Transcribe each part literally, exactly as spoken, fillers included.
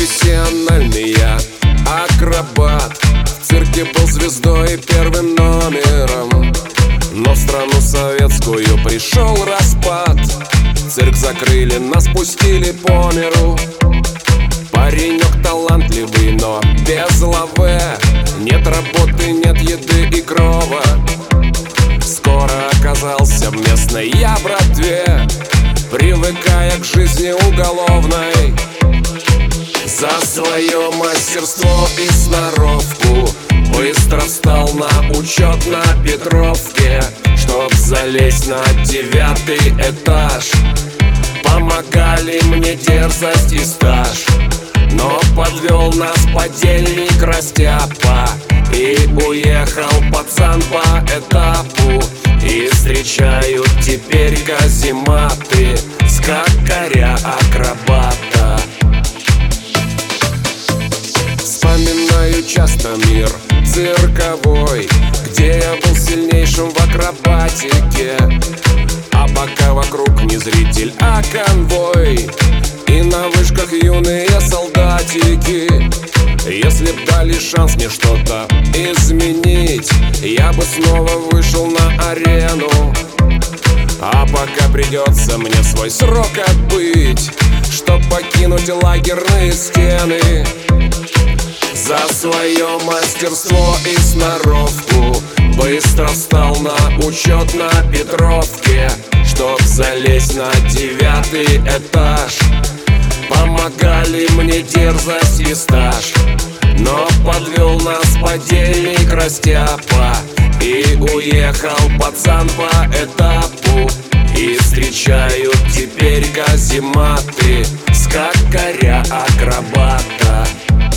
профессиональный я акробат. В цирке был звездой и первым номером, но в страну советскую пришел распад. Цирк закрыли, нас пустили по миру. Паренек талантливый, но без лаве. Нет работы, нет еды и крова. Скоро оказался в местной я братве, привыкая к жизни уголовной. За свое мастерство и сноровку быстро встал на учет на Петровке, чтоб залезть на девятый этаж. Помогали мне дерзость и стаж, но подвел нас подельник Растяпа. И уехал пацан по этапу, и встречают теперь казематы скакаря-акробата. Вспоминаю часто мир цирковой, где я был сильнейшим в акробатике. А пока вокруг не зритель, а конвой, и на вышках юные солдатики. Если б дали шанс мне что-то изменить, я бы снова вышел на арену. А пока придется мне свой срок отбыть, чтоб покинуть лагерные стены. За свое мастерство и сноровку быстро встал на учет на Петровке, чтоб залезть на девятый этаж. Помогали мне дерзость и стаж, но подвел нас подельник Растяпа. И уехал пацан по этапу, и встречают теперь казематы скакаря-акробата.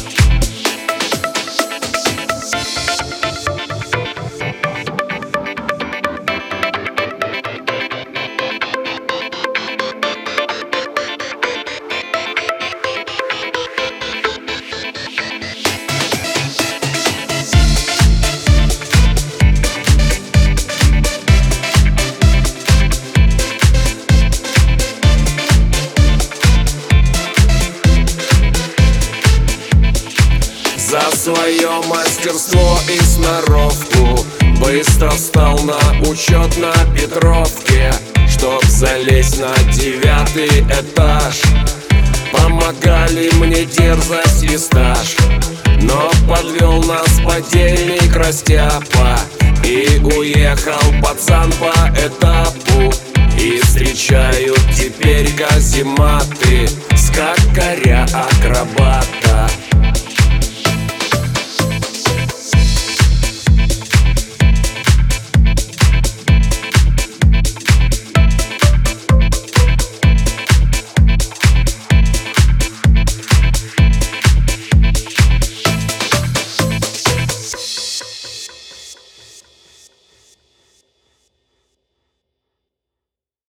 За свое мастерство и сноровку быстро встал на учет на Петровке, чтоб залезть на девятый этаж. Помогали мне дерзость и стаж, но подвел нас подельник Растяпа. И уехал пацан по этапу, и встречают теперь казематы